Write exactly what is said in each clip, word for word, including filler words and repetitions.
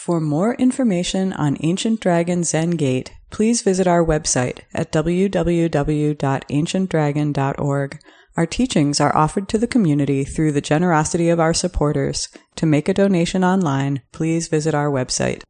For more information on Ancient Dragon Zen Gate, please visit our website at w w w dot ancient dragon dot org. Our teachings are offered to the community through the generosity of our supporters. To make a donation online, please visit our website.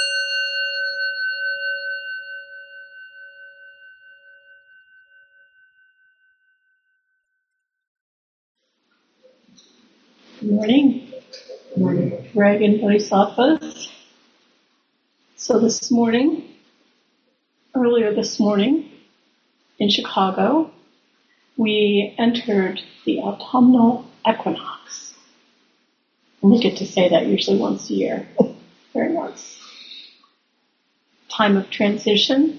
Good morning. Good morning. Dragon Bodhisattvas. So this morning, earlier this morning in Chicago, we entered the autumnal equinox. And we get to say that usually once a year. Very nice. Time of transition,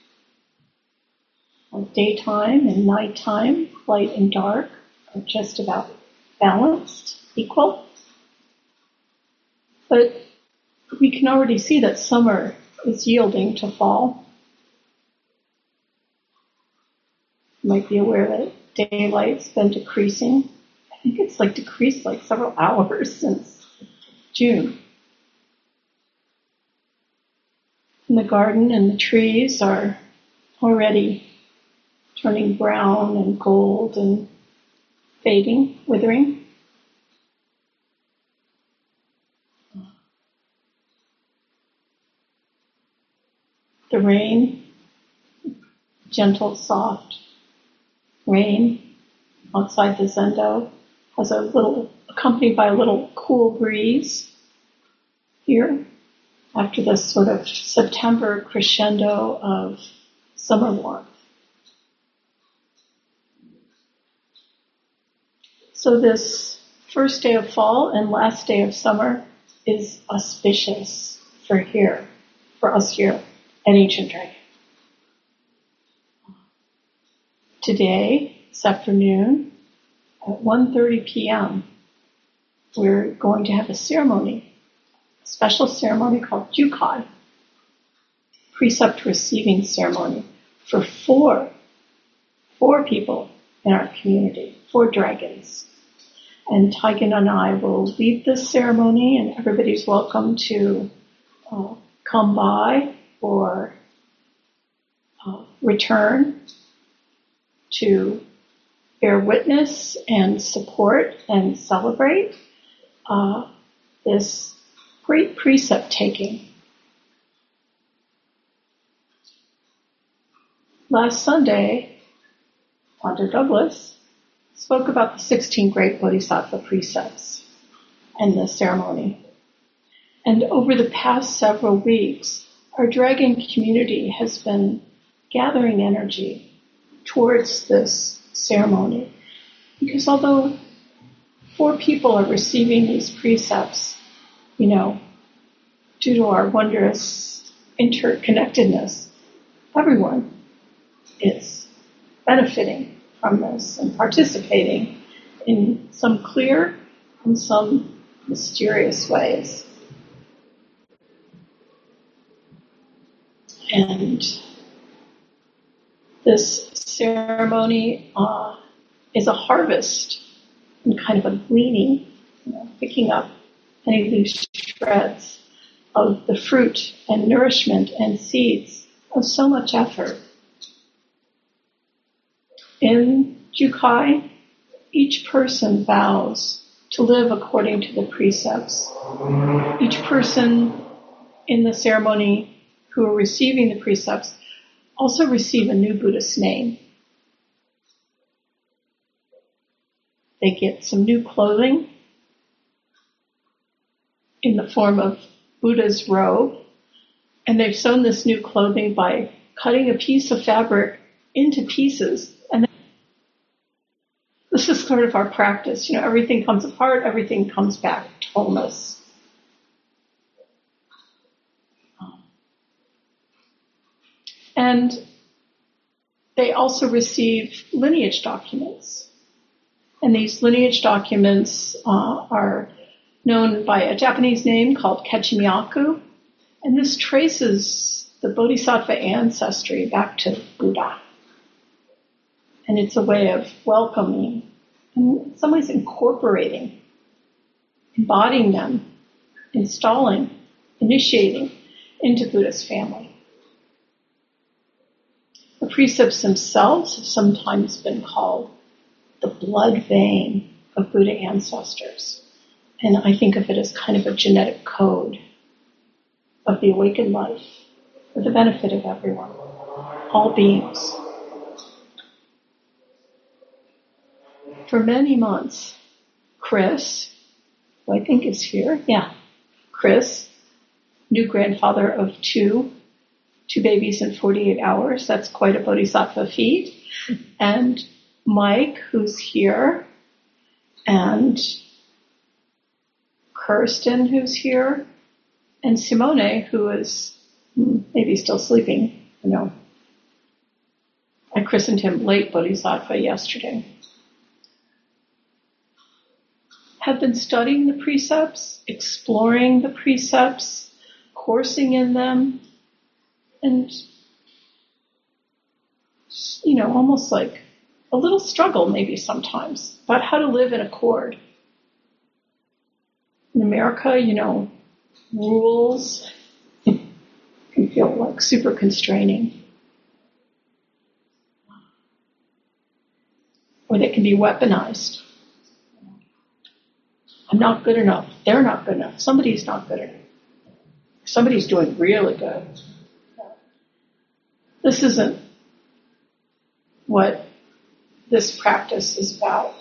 of daytime and nighttime, light and dark, are just about balanced, equal. But we can already see that summer is yielding to fall. You might be aware that daylight's been decreasing. I think it's like decreased like several hours since June. And the garden and the trees are already turning brown and gold and fading, withering. The rain, gentle, soft rain outside the zendo, has a little, accompanied by a little cool breeze here after this sort of September crescendo of summer warmth. So this first day of fall and last day of summer is auspicious for here, for us here at Ancient Dragon. Today, this afternoon, at one thirty p.m., we're going to have a ceremony, a special ceremony called Jukai, precept receiving ceremony for four, four people in our community, four dragons. And Taigen and I will lead this ceremony, and everybody's welcome to uh, come by or uh, return to bear witness and support and celebrate uh, this great precept taking. Last Sunday, Father Douglas spoke about the sixteen great Bodhisattva precepts and the ceremony. And over the past several weeks, our dragon community has been gathering energy towards this ceremony. Because although four people are receiving these precepts, you know, due to our wondrous interconnectedness, everyone is benefiting from this and participating in some clear and some mysterious ways. And this ceremony uh, is a harvest and kind of a gleaning, you know, picking up any loose shreds of the fruit and nourishment and seeds of so much effort. In Jukai, each person vows to live according to the precepts. Each person in the ceremony who are receiving the precepts also receive a new Buddhist name. They get some new clothing in the form of Buddha's robe, and they've sewn this new clothing by cutting a piece of fabric into pieces. And this is sort of our practice. You know, everything comes apart, everything comes back to wholeness. And they also receive lineage documents. And these lineage documents uh, are known by a Japanese name called Kechimiyaku. And this traces the Bodhisattva ancestry back to Buddha. And it's a way of welcoming, and in some ways incorporating, embodying them, installing initiating into Buddha's family. The precepts themselves have sometimes been called the blood vein of Buddha ancestors. And I think of it as kind of a genetic code of the awakened life for the benefit of everyone, all beings. For many months, Chris, who I think is here, yeah, Chris, new grandfather of two, two babies in forty-eight hours, that's quite a bodhisattva feat, and Mike, who's here, and Kirsten, who's here, and Simone, who is maybe still sleeping. You know, I christened him late bodhisattva yesterday. Have been studying the precepts, exploring the precepts, coursing in them, and, you know, almost like a little struggle maybe sometimes about how to live in accord. In America, you know, rules can feel like super constraining. Or they can be weaponized. I'm not good enough. They're not good enough. Somebody's not good enough. Somebody's doing really good. This isn't what this practice is about.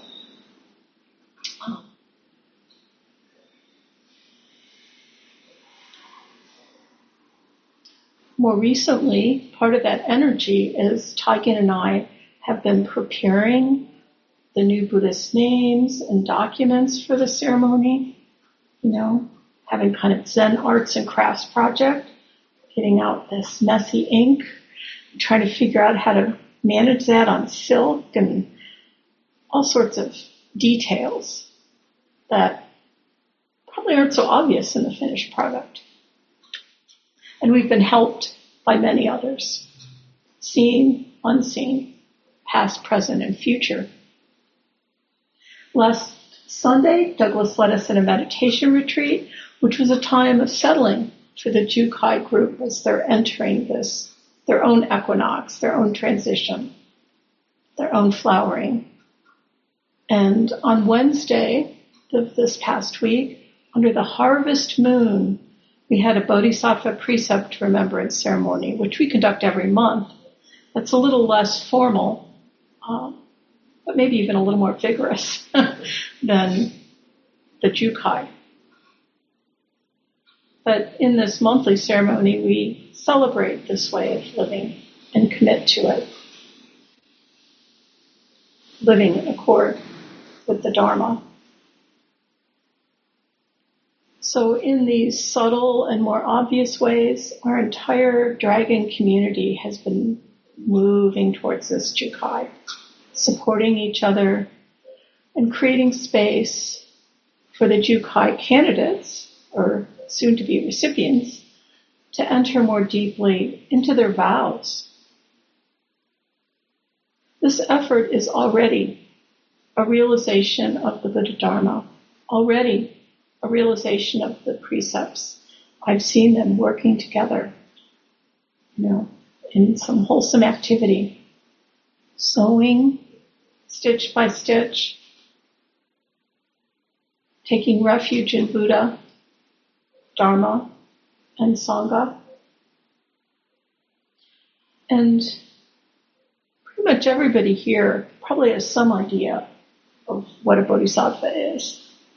More recently, part of that energy is Taigen and I have been preparing the new Buddhist names and documents for the ceremony, you know, having kind of Zen arts and crafts project, getting out this messy ink, trying to figure out how to manage that on silk and all sorts of details that probably aren't so obvious in the finished product. And we've been helped by many others, seen, unseen, past, present, and future. Last Sunday, Douglas led us in a meditation retreat, which was a time of settling for the Jukai group as they're entering this, their own equinox, their own transition, their own flowering. And on Wednesday of this past week, under the harvest moon, we had a Bodhisattva precept remembrance ceremony, which we conduct every month. That's a little less formal, um, but maybe even a little more vigorous than the Jukai. But in this monthly ceremony, we celebrate this way of living and commit to it, living in accord with the Dharma. So in these subtle and more obvious ways, our entire dragon community has been moving towards this Jukai, supporting each other and creating space for the Jukai candidates, or soon-to-be recipients, to enter more deeply into their vows. This effort is already a realization of the Buddha Dharma, already a realization of the precepts. I've seen them working together, you know, in some wholesome activity, sewing stitch by stitch, taking refuge in Buddha, Dharma, and Sangha. And pretty much everybody here probably has some idea of what a bodhisattva is.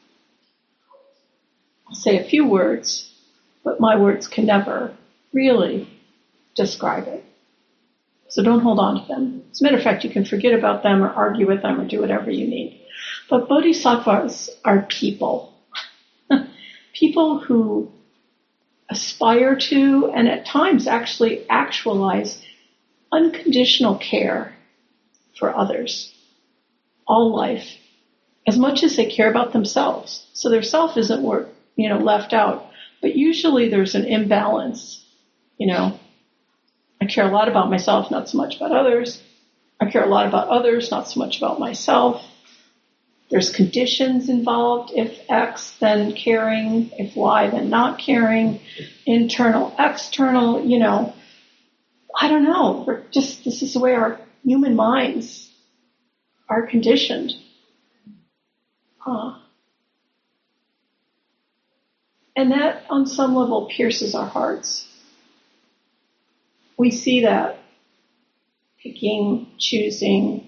I'll say a few words, but my words can never really describe it. So don't hold on to them. As a matter of fact, you can forget about them or argue with them or do whatever you need. But bodhisattvas are people. People who aspire to and at times actually actualize unconditional care for others, all life, as much as they care about themselves. So their self isn't work, you know, left out. But usually there's an imbalance. You know, I care a lot about myself, not so much about others. I care a lot about others, not so much about myself. There's conditions involved. If X, then caring. If Y, then not caring. Internal, external, you know. I don't know. We're just, this is the way our human minds are conditioned. Uh, and that, on some level, pierces our hearts. We see that picking, choosing,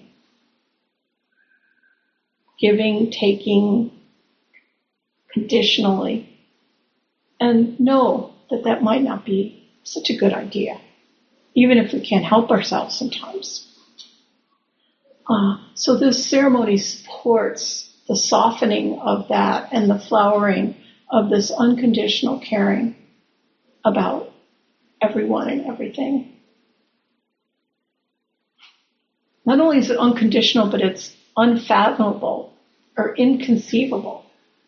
giving, taking, conditionally, and know that that might not be such a good idea, even if we can't help ourselves sometimes. Uh, so this ceremony supports the softening of that and the flowering of this unconditional caring about everyone and everything. Not only is it unconditional, but it's unfathomable or inconceivable.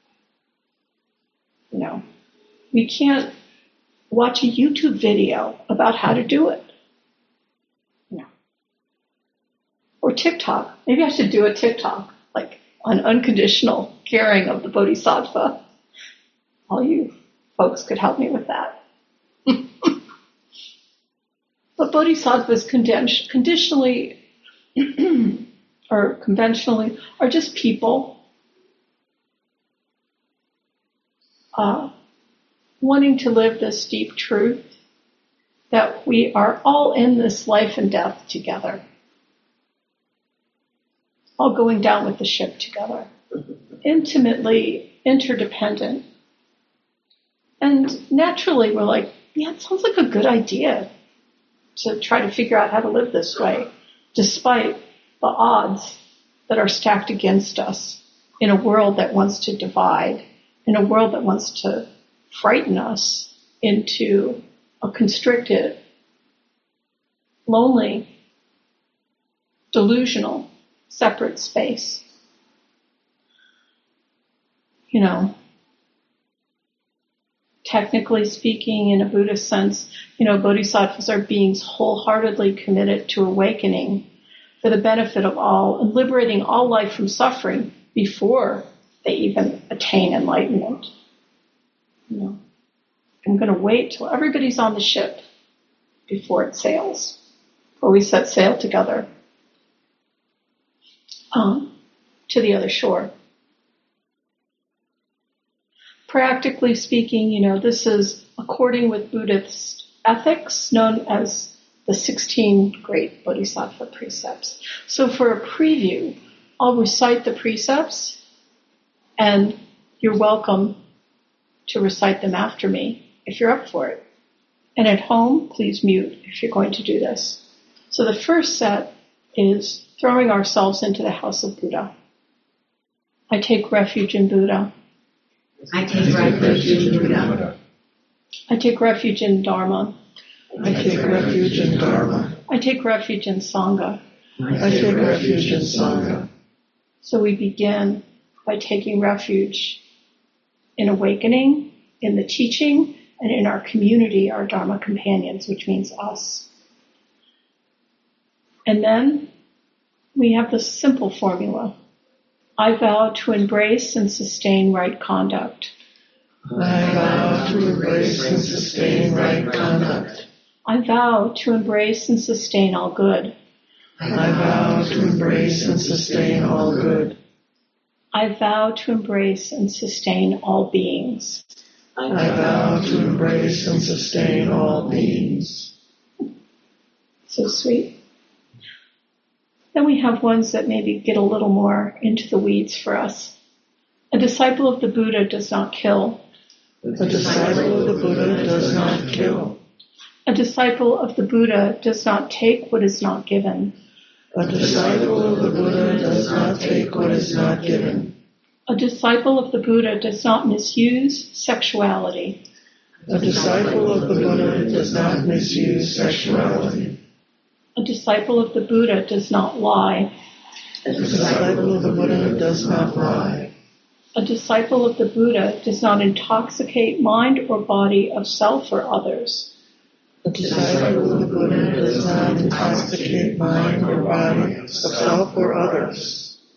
You know, we can't watch a YouTube video about how to do it. You know, or TikTok. Maybe I should do a TikTok, like on unconditional caring of the Bodhisattva. All you folks could help me with that. But Bodhisattvas condi- conditionally or conventionally are just people uh, wanting to live this deep truth that we are all in this life and death together, all going down with the ship together, intimately interdependent. And naturally we're like, yeah, it sounds like a good idea to try to figure out how to live this way, despite the odds that are stacked against us in a world that wants to divide, in a world that wants to frighten us into a constricted, lonely, delusional, separate space. You know, technically speaking, in a Buddhist sense, you know, bodhisattvas are beings wholeheartedly committed to awakening for the benefit of all and liberating all life from suffering before they even attain enlightenment. You know, I'm going to wait till everybody's on the ship before it sails, before we set sail together um, to the other shore. Practically speaking, you know, this is according with Buddhist ethics, known as the sixteen great bodhisattva precepts. So for a preview, I'll recite the precepts, and you're welcome to recite them after me if you're up for it. And at home, please mute if you're going to do this. So the first set is throwing ourselves into the house of Buddha. I take refuge in Buddha. I take refuge in Buddha. I take refuge in Dharma. I take refuge in Dharma. I take refuge in Sangha. I take refuge in Sangha. So we begin by taking refuge in awakening, in the teaching, and in our community, our Dharma companions, which means us. And then we have the simple formula. I vow to embrace and sustain right conduct. I vow to embrace and sustain right conduct. I vow to embrace and sustain all good. I vow to embrace and sustain all good. I vow to embrace and sustain all beings. I vow to embrace and sustain all beings. So sweet. Then we have ones that maybe get a little more into the weeds for us. A disciple of the Buddha does not kill. A disciple of the Buddha does not kill. A disciple of the Buddha does not take what is not given. A disciple of the Buddha does not take what is not given. A disciple of the Buddha does not misuse sexuality. A disciple of the Buddha does not misuse sexuality. A disciple of the Buddha does not lie. A disciple of the Buddha does not lie. A disciple of the Buddha does not intoxicate mind or body of self or others. A disciple of the Buddha does not intoxicate mind or body of self or others.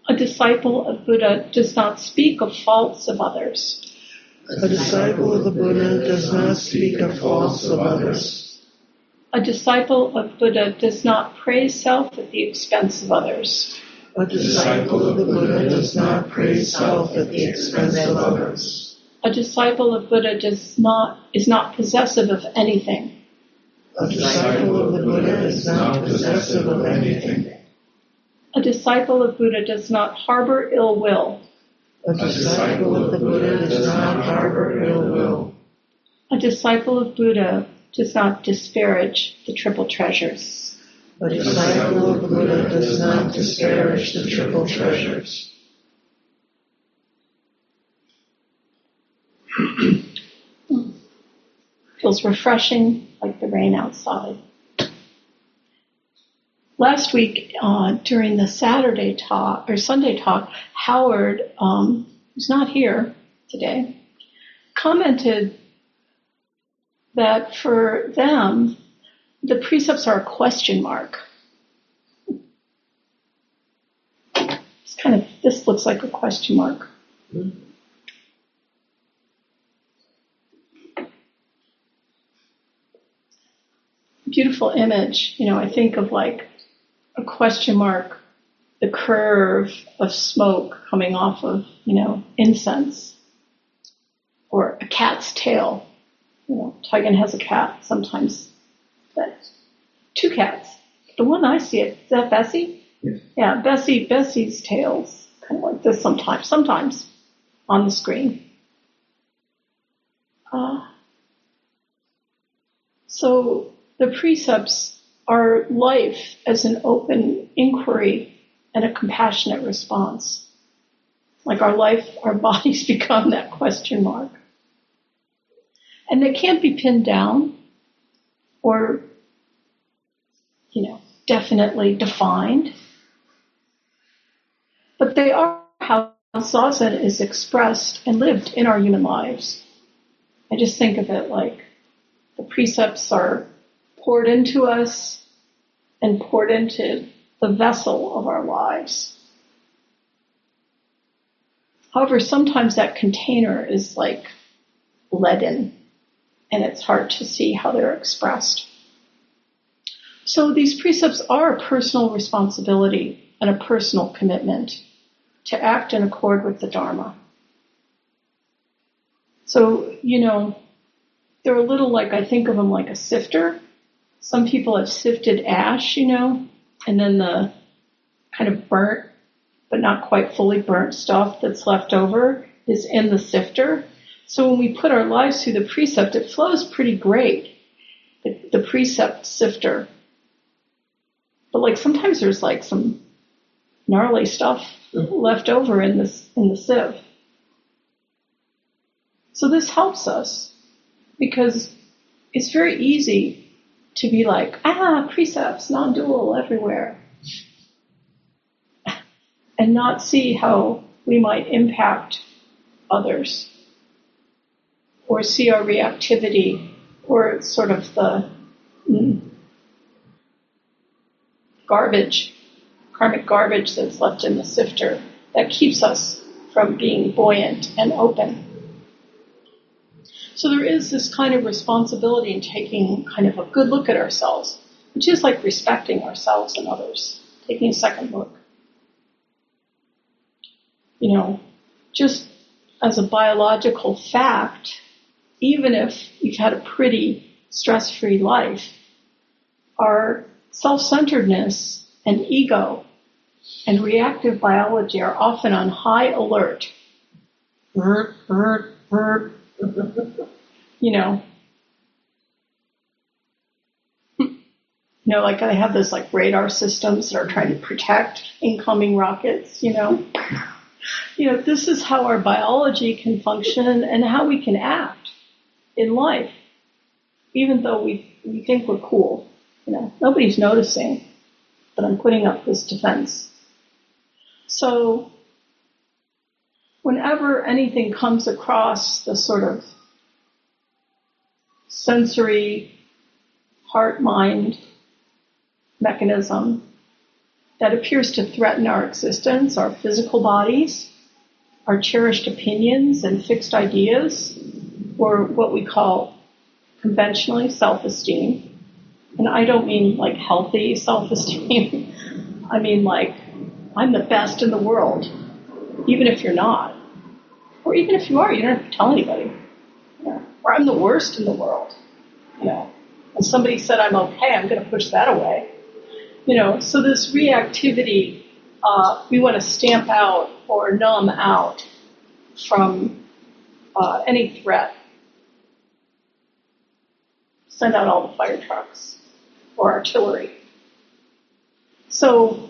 A disciple of Buddha does not speak of faults of others. A disciple of the Buddha does not speak of faults of others. A disciple of Buddha does not praise self at the expense of others. A disciple of the Buddha does not praise self at the expense of others. A disciple of Buddha does not is not possessive of anything. A disciple of the Buddha is not possessive of anything. A disciple of Buddha does not harbor ill will. A disciple of the Buddha does not harbor ill will. A disciple of Buddha does not disparage the triple treasures. A disciple of the Buddha does not disparage the triple treasures. Feels refreshing, like the rain outside. Last week, uh, during the Saturday talk, or Sunday talk, Howard, um, who's not here today, commented that for them, the precepts are a question mark. It's kind of, this looks like a question mark. Mm-hmm. Beautiful image. You know, I think of like a question mark, the curve of smoke coming off of, you know, incense, or a cat's tail. You know, Taigen has a cat sometimes. That two cats. The one I see, is that Bessie? Yes. Yeah, Bessie. Bessie's tail's kind of like this sometimes. Sometimes on the screen. Uh, so the precepts are life as an open inquiry and a compassionate response. Like our life, our bodies become that question mark. And they can't be pinned down or, you know, definitely defined. But they are how Zazen is expressed and lived in our human lives. I just think of it like the precepts are poured into us and poured into the vessel of our lives. However, sometimes that container is like leaden, and it's hard to see how they're expressed. So these precepts are a personal responsibility and a personal commitment to act in accord with the Dharma. So, you know, they're a little like, I think of them like a sifter. Some people have sifted ash, you know, and then the kind of burnt, but not quite fully burnt stuff that's left over is in the sifter. So when we put our lives through the precept, it flows pretty great, the, the precept sifter. But like sometimes there's like some gnarly stuff left over in this in the sieve. So this helps us because it's very easy to be like, ah, precepts, non-dual everywhere, and not see how we might impact others, or see our reactivity, or sort of the mm, garbage, karmic garbage that's left in the sifter that keeps us from being buoyant and open. So there is this kind of responsibility in taking kind of a good look at ourselves, which is like respecting ourselves and others, taking a second look. You know, just as a biological fact, even if you've had a pretty stress-free life, our self-centeredness and ego and reactive biology are often on high alert. Burp, burp, burp. You know, you know, like I have those like radar systems that are trying to protect incoming rockets, you know. You know, this is how our biology can function and how we can act in life, even though we, we think we're cool. You know, nobody's noticing that I'm putting up this defense. So whenever anything comes across the sort of sensory heart-mind mechanism that appears to threaten our existence, our physical bodies, our cherished opinions and fixed ideas, or what we call conventionally self-esteem. And I don't mean like healthy self-esteem. I mean like, I'm the best in the world, even if you're not. Or even if you are, you don't have to tell anybody. Yeah. Or I'm the worst in the world. You know, and somebody said I'm okay, I'm going to push that away. You know, so this reactivity, uh, we want to stamp out or numb out from uh, any threat. Send out all the fire trucks or artillery. So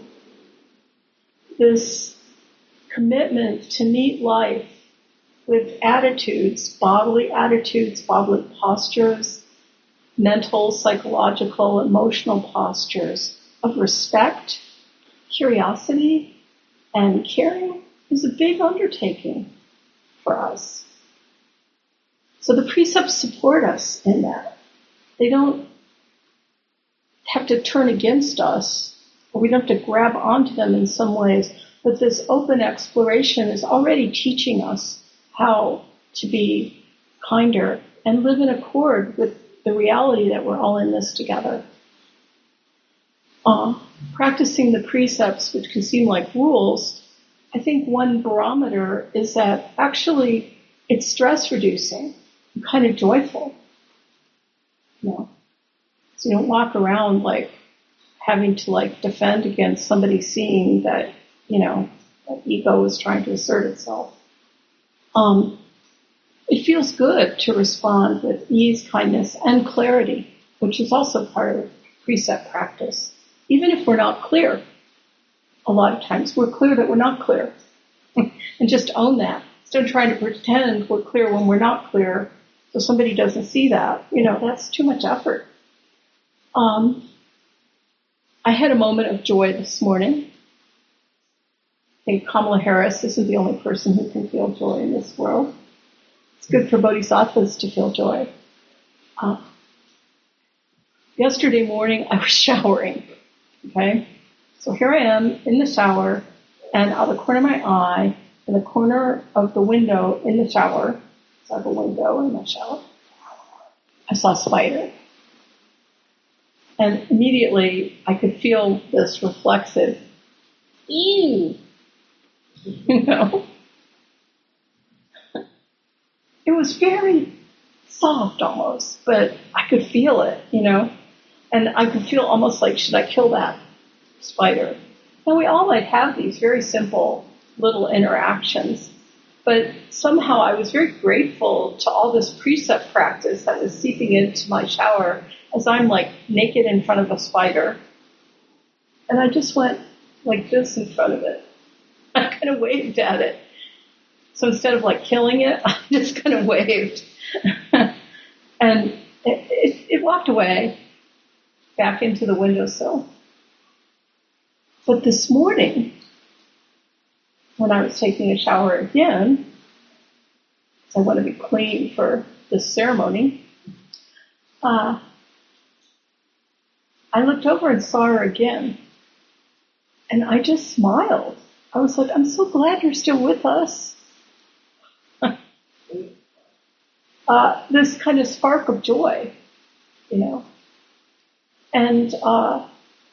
this commitment to meet life with attitudes, bodily attitudes, bodily postures, mental, psychological, emotional postures of respect, curiosity, and caring is a big undertaking for us. So the precepts support us in that. They don't have to turn against us, or we don't have to grab onto them in some ways, but this open exploration is already teaching us how to be kinder and live in accord with the reality that we're all in this together. Uh, practicing the precepts, which can seem like rules, I think one barometer is that actually it's stress reducing and kind of joyful. You know? So you don't walk around like having to like defend against somebody seeing that, you know, that ego is trying to assert itself. Um, it feels good to respond with ease, kindness, and clarity, which is also part of precept practice. Even if we're not clear, a lot of times we're clear that we're not clear. And just own that. Instead of trying to pretend we're clear when we're not clear, so somebody doesn't see that. You know, that's too much effort. Um, I had a moment of joy this morning. I think Kamala Harris isn't the only person who can feel joy in this world. It's good for bodhisattvas to feel joy. Uh, yesterday morning, I was showering. Okay? So here I am in the shower, and out of the corner of my eye, in the corner of the window in the shower, so I have a window in my shower, I saw a spider. And immediately I could feel this reflexive, ew, you know. It was very soft almost, but I could feel it, you know. And I could feel almost like, should I kill that spider? And we all might have these very simple little interactions. But somehow I was very grateful to all this precept practice that was seeping into my shower as I'm like naked in front of a spider. And I just went like this in front of it. I kind of waved at it. So instead of like killing it, I just kind of waved. And it, it, it walked away back into the windowsill. But this morning, when I was taking a shower again, so I want to be clean for this ceremony, uh, I looked over and saw her again. And I just smiled. I was like, I'm so glad you're still with us. uh, this kind of spark of joy, you know. And uh,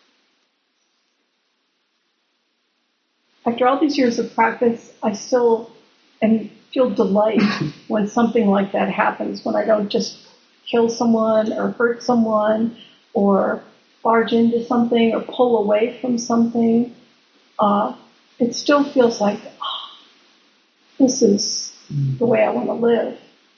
after all these years of practice, I still am, feel delight when something like that happens, when I don't just kill someone or hurt someone or barge into something or pull away from something. Uh, it still feels like, oh, this is the way I want to live.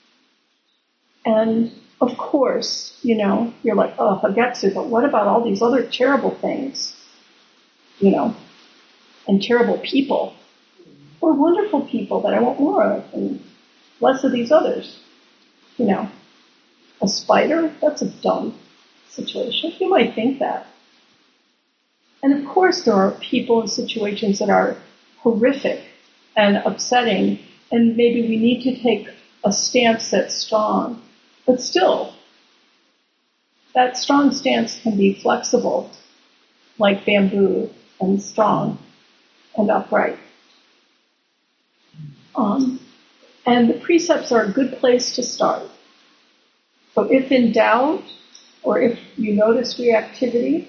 And of course, you know, you're like, oh, Hagetsu, but what about all these other terrible things? You know, and terrible people, or wonderful people that I want more of, and less of these others. You know, a spider, that's a dumb situation. You might think that. And of course there are people and situations that are horrific and upsetting, and maybe we need to take a stance that's strong. But still, that strong stance can be flexible, like bamboo, and strong and upright. Um, and the precepts are a good place to start. So if in doubt, or if you notice reactivity,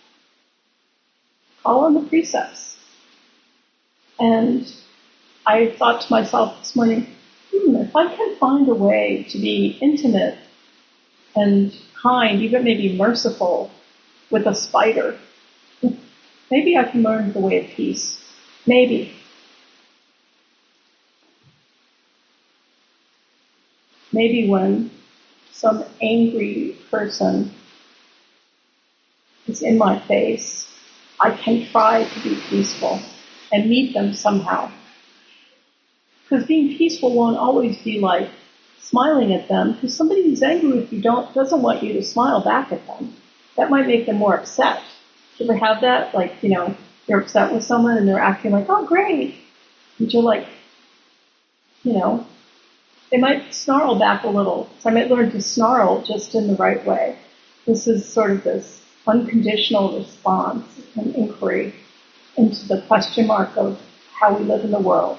call on the precepts. And I thought to myself this morning, hmm, if I can find a way to be intimate and kind, even maybe merciful with a spider, maybe I can learn the way of peace. Maybe. Maybe when some angry person is in my face, I can try to be peaceful and meet them somehow. Because being peaceful won't always be like smiling at them, because somebody who's angry with you don't, doesn't want you to smile back at them. That might make them more upset. Do you ever have that? Like, you know, you're upset with someone and they're acting like, oh, great. And you're like, you know, they might snarl back a little. So I might learn to snarl just in the right way. This is sort of this unconditional response and inquiry into the question mark of how we live in the world.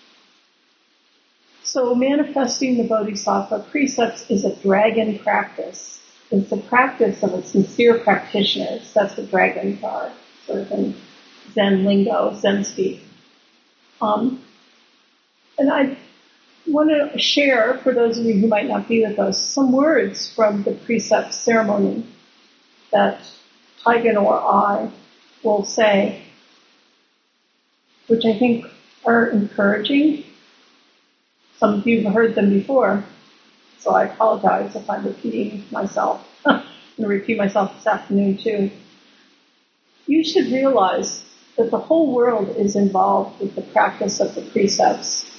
So manifesting the Bodhisattva precepts is a dragon practice. It's the practice of a sincere practitioner. That's what dragons are, sort of in Zen lingo, Zen speak. Um, and I want to share, for those of you who might not be with us, some words from the precept ceremony that Taigen or I will say, which I think are encouraging. Some of you have heard them before, so I apologize if I'm repeating myself. I'm going to repeat myself this afternoon too. You should realize that the whole world is involved with the practice of the precepts.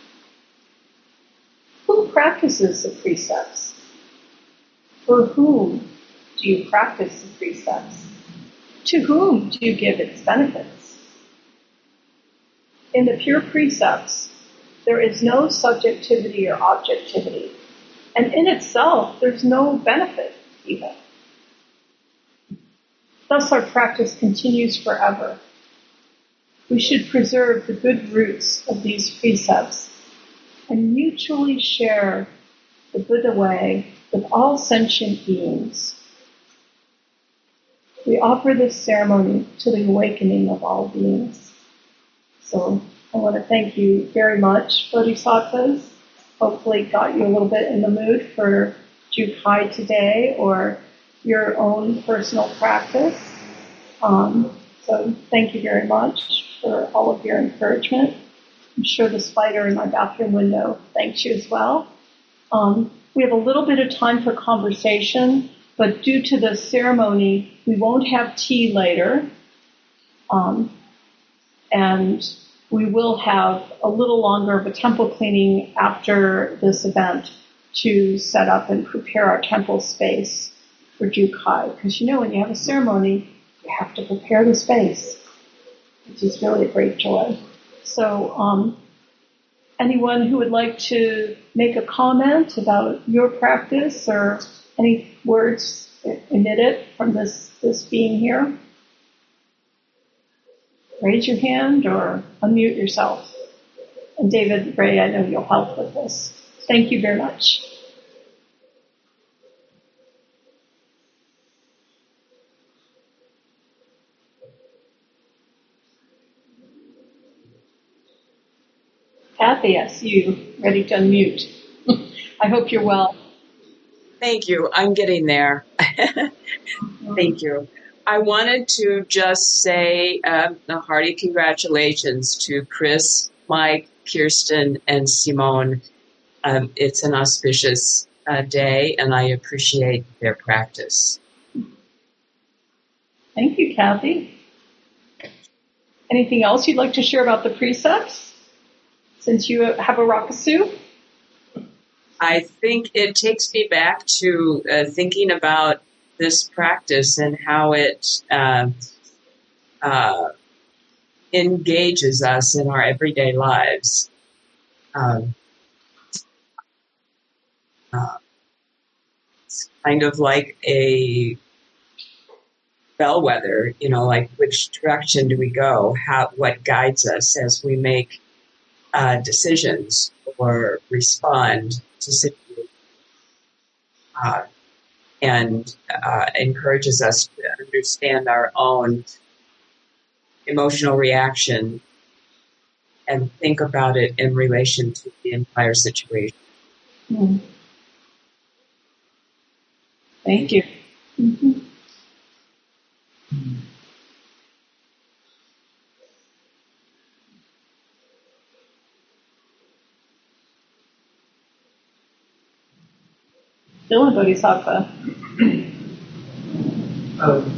Who practices the precepts? For whom do you practice the precepts? To whom do you give its benefits? In the pure precepts, there is no subjectivity or objectivity. And in itself, there's no benefit even. Thus our practice continues forever. We should preserve the good roots of these precepts and mutually share the Buddha way with all sentient beings. We offer this ceremony to the awakening of all beings. So I want to thank you very much, Bodhisattvas. Hopefully got you a little bit in the mood for Jukai today or your own personal practice. Um, so thank you very much for all of your encouragement. I'm sure the spider in my bathroom window thanks you as well. Um, we have a little bit of time for conversation, but due to the ceremony, we won't have tea later. Um, and we will have a little longer of a temple cleaning after this event to set up and prepare our temple space for Jukai. Because you know, when you have a ceremony, you have to prepare the space, which is really a great joy. So um, anyone who would like to make a comment about your practice or any words emitted from this, this being here? Raise your hand or unmute yourself. And David, Ray, I know you'll help with this. Thank you very much. Kathy, I see you ready to unmute. I hope you're well. Thank you. I'm getting there. Thank you. I wanted to just say um, a hearty congratulations to Chris, Mike, Kirsten, and Simone. Um, it's an auspicious uh, day, and I appreciate their practice. Thank you, Kathy. Anything else you'd like to share about the precepts, since you have a rakusu? I think it takes me back to uh, thinking about this practice and how it uh, uh, engages us in our everyday lives. Um, uh, it's kind of like a bellwether, you know, like which direction do we go? How, what guides us as we make uh, decisions or respond to situations, uh, and uh, encourages us to understand our own emotional reaction and think about it in relation to the entire situation. Mm. Thank you. Mm-hmm. Dylan Bodhisattva. Um,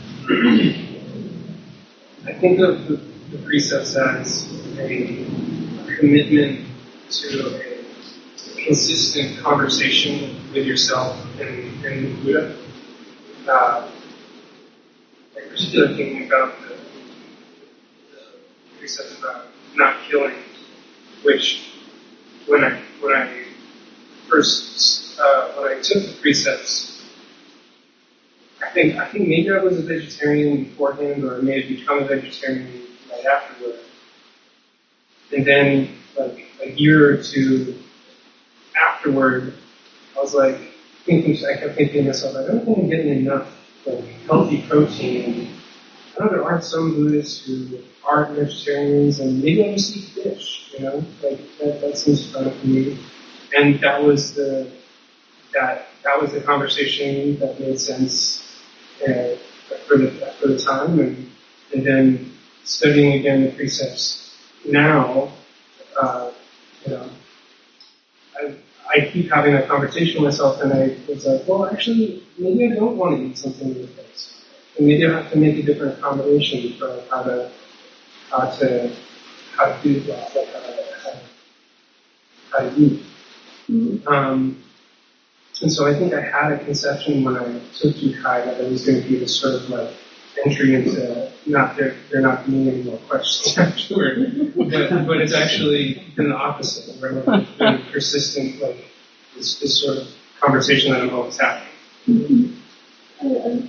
I think of the, the precepts as a commitment to a consistent conversation with yourself and, and the Buddha. Uh, like particularly thinking about the, the precepts about not killing, which when I when I first uh, when I took the precepts, I think I think maybe I was a vegetarian beforehand, or I may have become a vegetarian right afterward. And then, like a year or two afterward, I was like thinking. I kept thinking to myself, I don't think I'm getting enough like healthy protein. And I know there are some Buddhists who aren't vegetarians, and maybe I just eat fish. You know, like that, that seems fun for me. And that was the that that was the conversation that made sense uh, for the for the time, and and then studying again the precepts now, uh, you know, I I keep having that conversation with myself, and I was like, well, actually, maybe I don't want to eat something with this, and maybe I have to make a different accommodation for how to how to how to do that, like how to how to, how to eat. Mm-hmm. Um, and so I think I had a conception when I took Jukai that it was going to be this sort of like entry into not there there not being any more questions afterward, but but it's actually been the opposite, where it's been persistent, like this, this sort of conversation that I'm always having. Mm-hmm.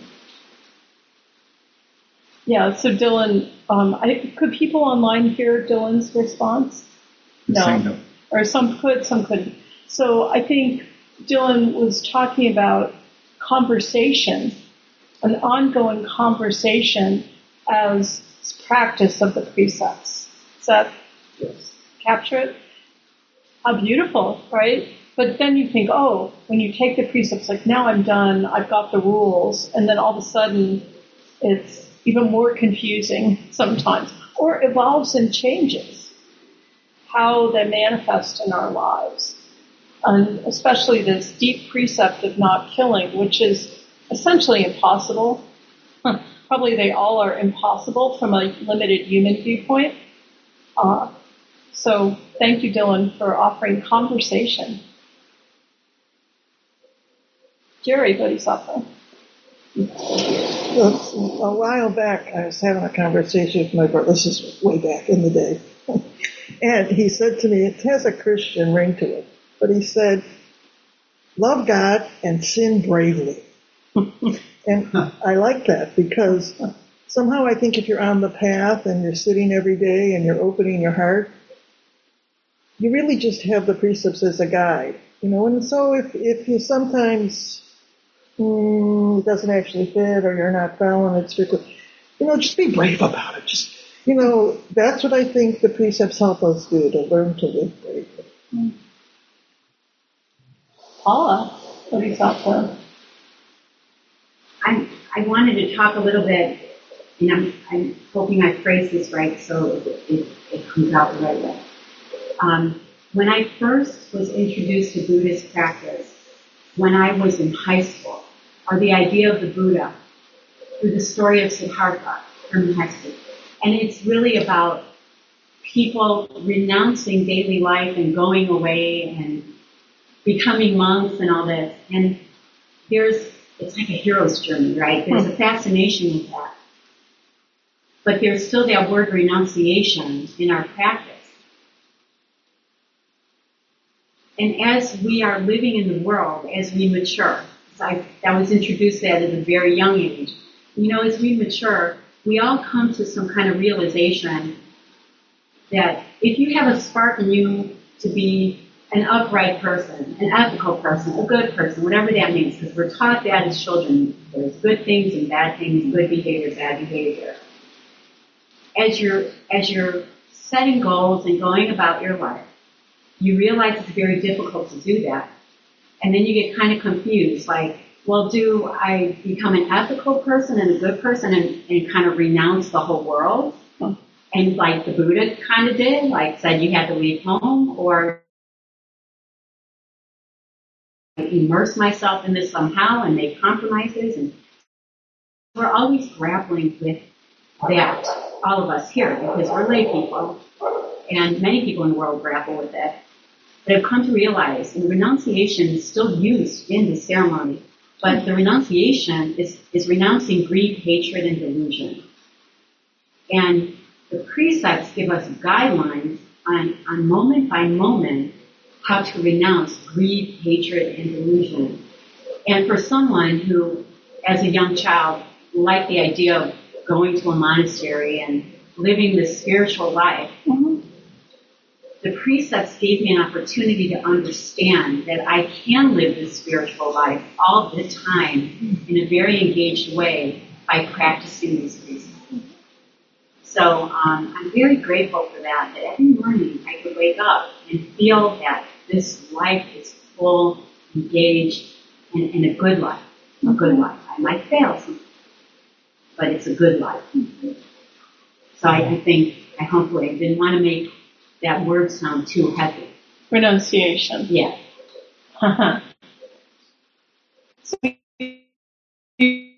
Yeah. So Dylan, um, I, could people online hear Dylan's response? No, no. Or some could, some couldn't. So I think Dylan was talking about conversation, an ongoing conversation as practice of the precepts. Does that yes. capture it? How beautiful, right? But then you think, oh, when you take the precepts, like now I'm done, I've got the rules, and then all of a sudden it's even more confusing sometimes, or evolves and changes how they manifest in our lives. And especially this deep precept of not killing, which is essentially impossible. Probably they all are impossible from a limited human viewpoint. Uh, so thank you, Dylan, for offering conversation. Jerry Bodhisattva. Well, a while back, I was having a conversation with my brother. This is way back in the day. And he said to me, it has a Christian ring to it. But he said, love God and sin bravely. And I like that because somehow I think if you're on the path and you're sitting every day and you're opening your heart, you really just have the precepts as a guide. You know, and so if, if you sometimes mm, it doesn't actually fit or you're not following it strictly, you know, just be brave about it. Just, you know, that's what I think the precepts help us do, to learn to live bravely. Mm. Paula, Bodhisattva. I I wanted to talk a little bit, and I'm, I'm hoping I phrase this right so it, it, it comes out the right way. Um, when I first was introduced to Buddhist practice, when I was in high school, or the idea of the Buddha, through the story of Siddhartha, Hermann Hesse. And it's really about people renouncing daily life and going away and becoming monks and all this. And there's, it's like a hero's journey, right? There's a fascination with that. But there's still that word renunciation in our practice. And as we are living in the world, as we mature, so I, I was introduced to that at a very young age, you know, as we mature, we all come to some kind of realization that if you have a spark in you to be an upright person, an ethical person, a good person, whatever that means, because we're taught that as children, there's good things and bad things, good behavior, bad behavior. As you're, as you're setting goals and going about your life, you realize it's very difficult to do that. And then you get kind of confused, like, well, do I become an ethical person and a good person and, and kind of renounce the whole world? And like the Buddha kind of did, like said you had to leave home, or immerse myself in this somehow and make compromises. And we're always grappling with that, all of us here, because we're lay people, and many people in the world grapple with it. But I've come to realize, and renunciation is still used in the ceremony, but the renunciation is, is renouncing greed, hatred, and delusion. And the precepts give us guidelines on, on moment by moment how to renounce greed, hatred, and delusion. And for someone who, as a young child, liked the idea of going to a monastery and living this spiritual life, mm-hmm. the precepts gave me an opportunity to understand that I can live this spiritual life all the time in a very engaged way by practicing these precepts. So um, I'm very grateful for that, that every morning I could wake up and feel that this life is full, engaged, and, and a good life. A good life. I might fail sometimes, but it's a good life. So I, I think, I hopefully, I didn't want to make that word sound too heavy. Renunciation. Yeah. So you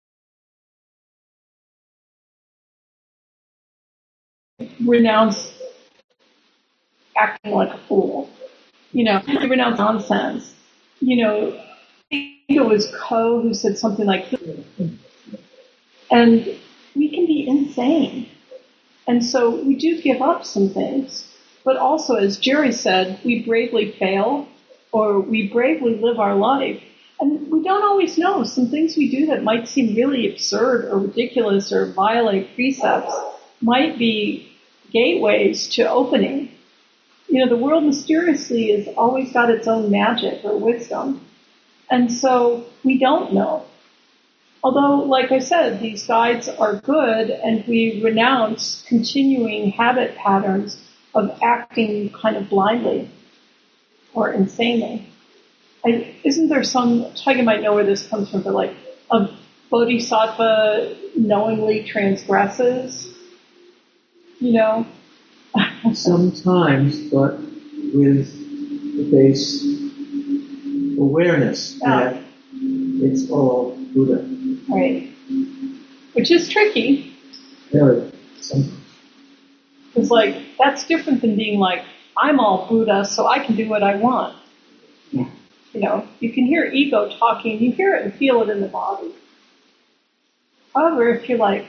renounce acting like a fool. You know, you renounce nonsense. You know, I think it was Coe who said something like this. And we can be insane. And so we do give up some things. But also, as Jerry said, we bravely fail, or we bravely live our life. And we don't always know. Some things we do that might seem really absurd or ridiculous or violate precepts might be gateways to opening. You know, the world mysteriously has always got its own magic or wisdom. And so we don't know. Although, like I said, these guides are good, and we renounce continuing habit patterns of acting kind of blindly or insanely. I, isn't there some, Tiger might know where this comes from, but like a bodhisattva knowingly transgresses, you know? Sometimes, but with the base awareness Yeah. that it's all Buddha. Right. Which is tricky. Very, sometimes. It's like, that's different than being like, I'm all Buddha, so I can do what I want. Yeah. You know, you can hear ego talking, you hear it and feel it in the body. However, if you're like,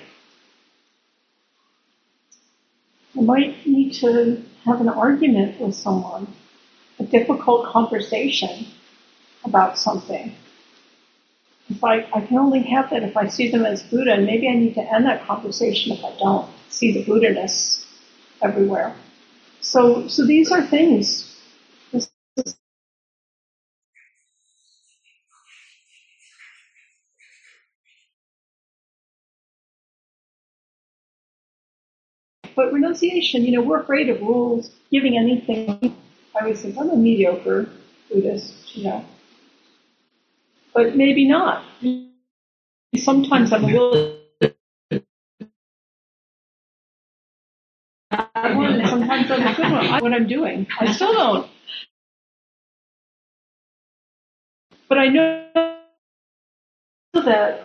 I might need to have an argument with someone, a difficult conversation about something. If I, I can only have that if I see them as Buddha, and maybe I need to end that conversation if I don't see the Buddha-ness everywhere. So, so these are things. This is But renunciation, you know, we're afraid of rules, giving anything. I always think, I'm a mediocre Buddhist, you know. But maybe not. Sometimes I'm willing to bad one, and sometimes I'm a good one. I know what I'm doing. I still don't. But I know that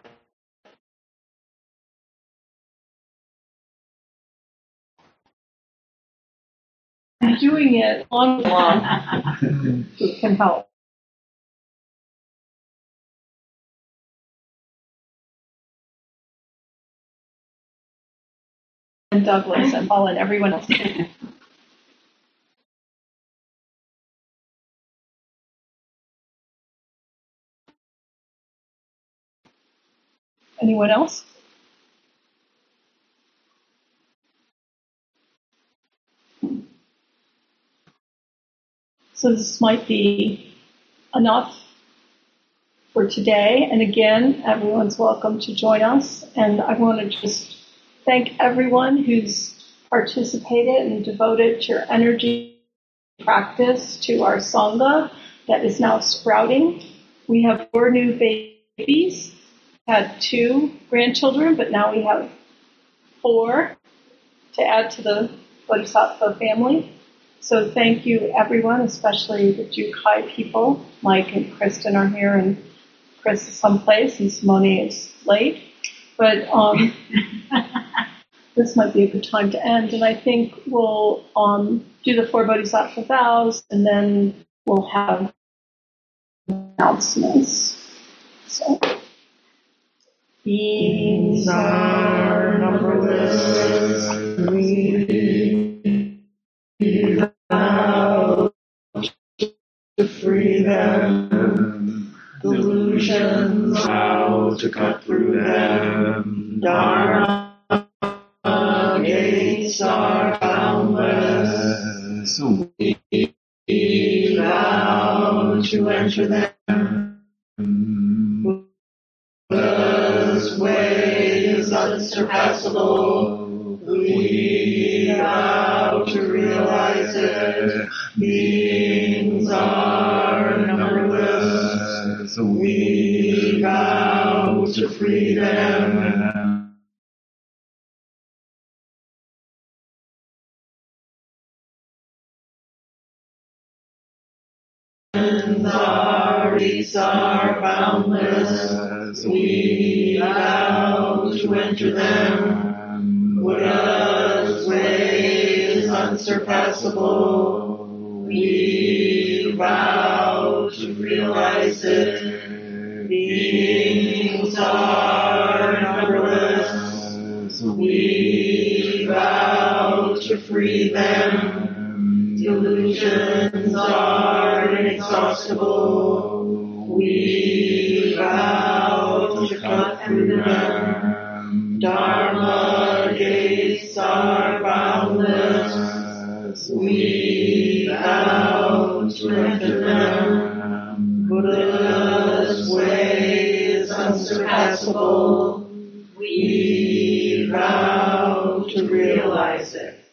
doing it on the long can help. And Douglas and Paul and everyone else. Anyone else? So this might be enough for today. And again, everyone's welcome to join us. And I want to just thank everyone who's participated and devoted your energy practice to our Sangha that is now sprouting. We have four new babies, had two grandchildren, but now we have four to add to the Bodhisattva family. So thank you, everyone, especially the Jukai people. Mike and Kristen are here, and Chris is someplace, and Simone is late. But um, this might be a good time to end, and I think we'll um, do the four Bodhisattva vows, and then we'll have announcements. So, beings are numberless. We vow to free them. Delusions vow to cut through them. Dharma gates are boundless. We vow to enter them. Buddha's way is unsurpassable. We vow to realize it. Beings are numberless. We vow to free them. Our reads are boundless. We vow to enter them. Buddha's way is unsurpassable. We vow to realize it. Beings are numberless. We vow to free them. Delusions are inexhaustible. We vow to cut through them. Dharma gates are boundless. We vow to enter them. Buddha's way is unsurpassable. We vow to realize it.